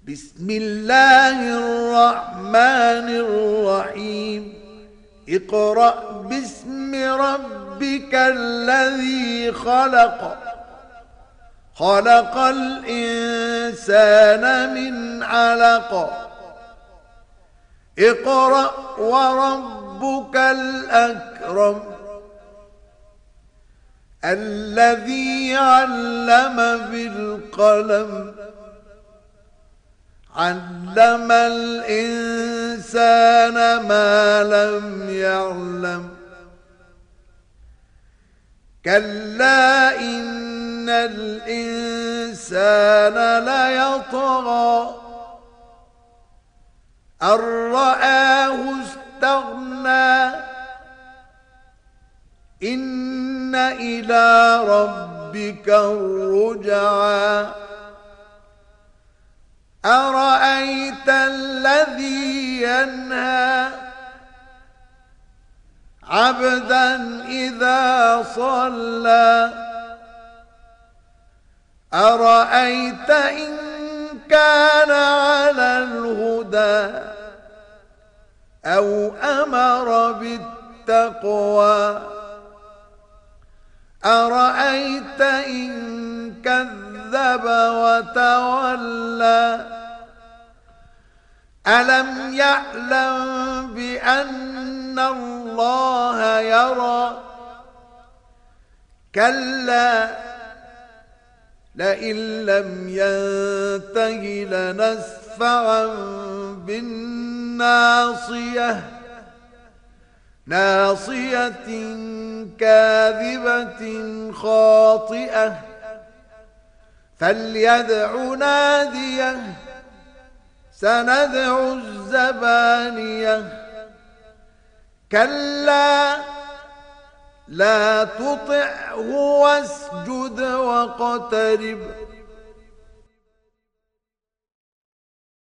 بسم الله الرحمن الرحيم اقرأ باسم ربك الذي خلق خلق الإنسان من علق اقرأ وربك الأكرم الذي علم بالقلم علم الإنسان ما لم يعلم كلا إن الإنسان ليطغى أن رآه استغنى إن إلى ربك الرجعى أرأيت الذي ينهى عبدا إذا صلى أرأيت إن كان على الهدى أو أمر بالتقوى أرأيت إن كذب وتولى ألم يعلم بأن الله يرى كلا لئن لم ينته لنسفعا بالناصية ناصية كاذبة خاطئة فليدع ناديه سندع الزبانية كلا لا تطعه واسجد واقترب